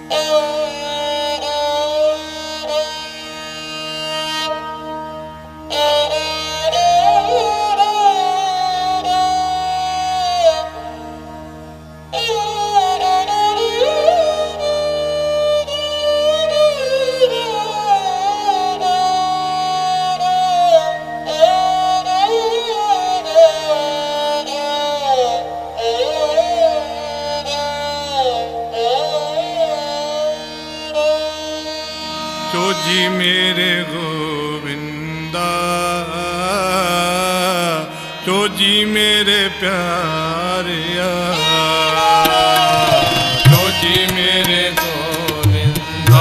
जी मेरे गोविंदा, तो जी मेरे प्यारिया, तो जी मेरे गोविंदा,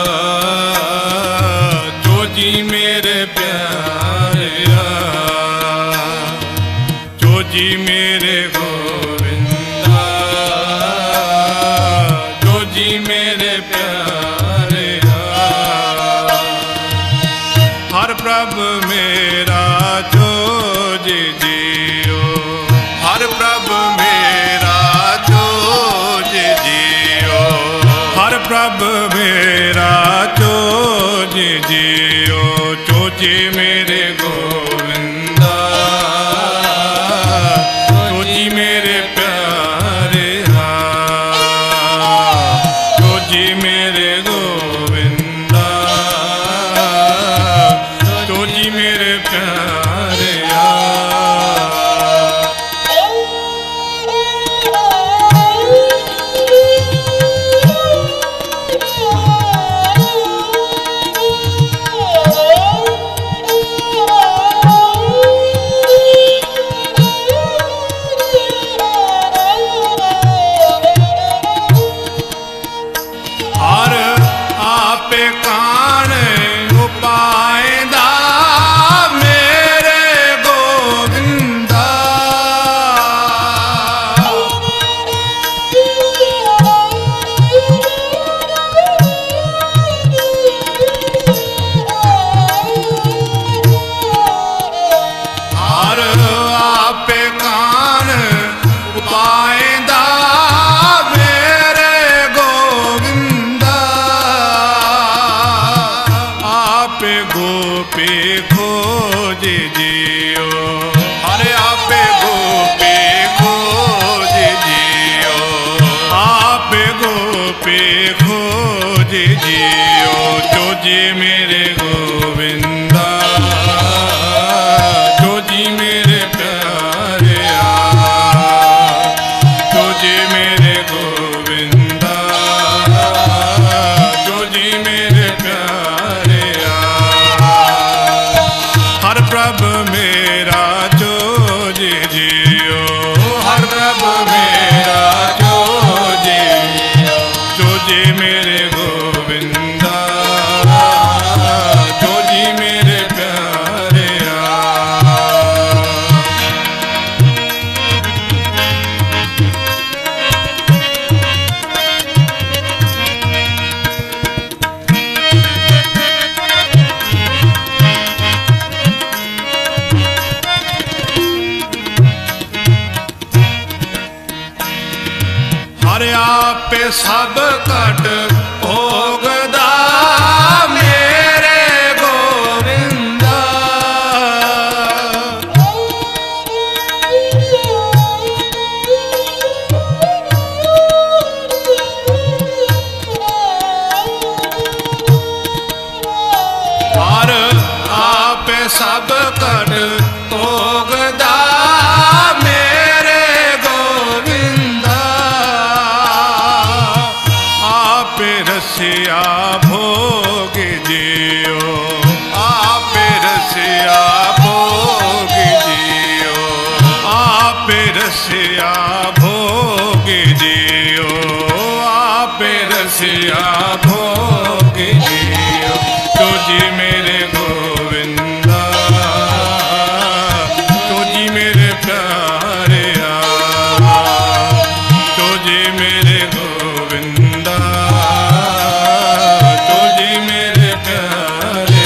तो जी मेरे प्यारिया, तो जी मेरे गोविंदा, तो जी मेरे प्यारिया। हर प्रभु मेरा जो जी जियो, हर प्रभु मेरा जो जी जियो, हर प्रभु मेरा जो जी जियो, जो जी मेरे गोविंदा, जो जी मेरे प्यारे, जो जी मेरे गोविंदा, तो जी मेरे प्यारे। और आपे कान उपायदा मेरे गोविंदा, और आपे कान उपायदा मेरे गोविंदा, आप गोपी खोज जियो, अरे आप गोपी खोज जियो, आप गोपी खोज जियो, जो जी मेरे गोविंदा, जो जी मेरे प्यारे, जो जी मेरे गोविंदा, जो जी मेरे प्यारे। हर प्रभु मेरा जो जी जियो, हर प्रभु मेरा जो जी, जो जी मेरे गोविंदा, जो जी मेरे प्यारे। हर आपे सब कट भोगदा मेरे गोविंदा, हर आपे सब कट भोगदा मेरे गोविंदा, आप रसिया भोग जियो, आप रसिया भोग जियो, आप रसिया भोग जियो, आप रसिया भोग जियो, तो जी मेरे गोविंदा, तो जी मेरे प्यारे, तो जी मेरे गोविंदा, तो जी मेरे प्यारे।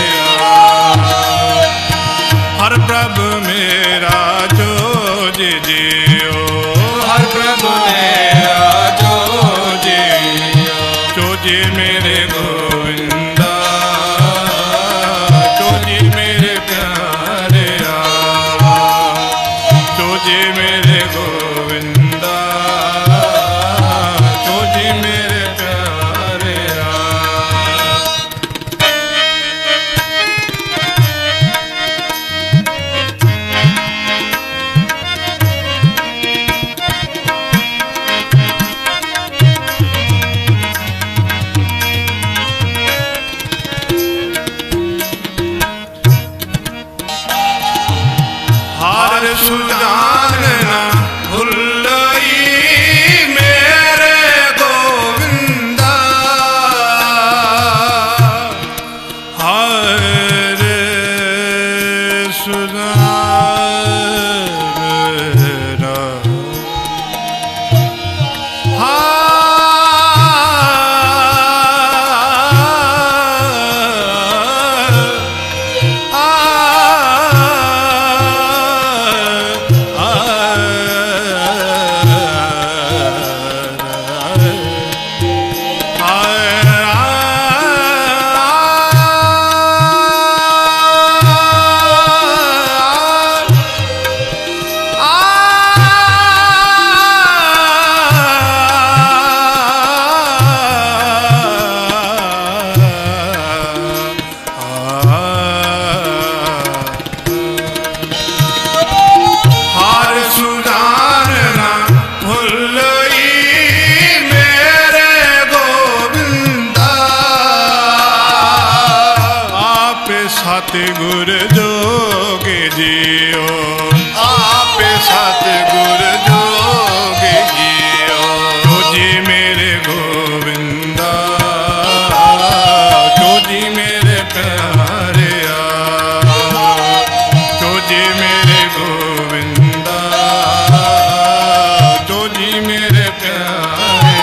हर प्रभु मेरा जो जी जियो, हर प्रभु मेरा जो जियो, जो तुझे मेरे गोविंदा, तुझे मेरे प्यारे तुझे मेरे गोविंदा, तुझे मेरे प्यारे हर सुजानना भुल्लई मेरे गोविंदा, हर सुजानना सतगुर जोगे जियो, आप सतगुर जोगे जियो, तुझे मेरे गोविंदा, तुझे मेरे प्यारे तुझे मेरे गोविंदा, तुझे मेरे प्यारे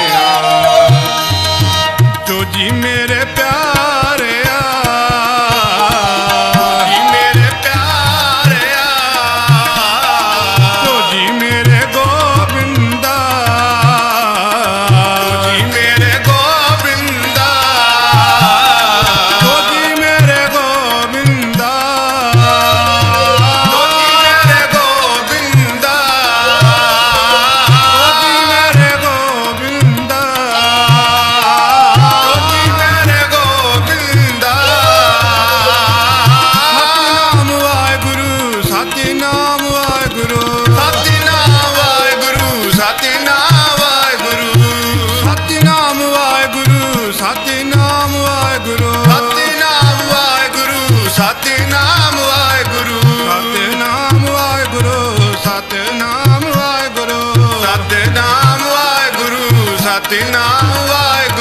तुझे मेरे प्यारे सतनाम वाहेगुरु, सतनाम वाहेगुरु, सतनाम वाहेगुरु, सतनाम वाहेगुरु, सतनाम वाहेगुरु।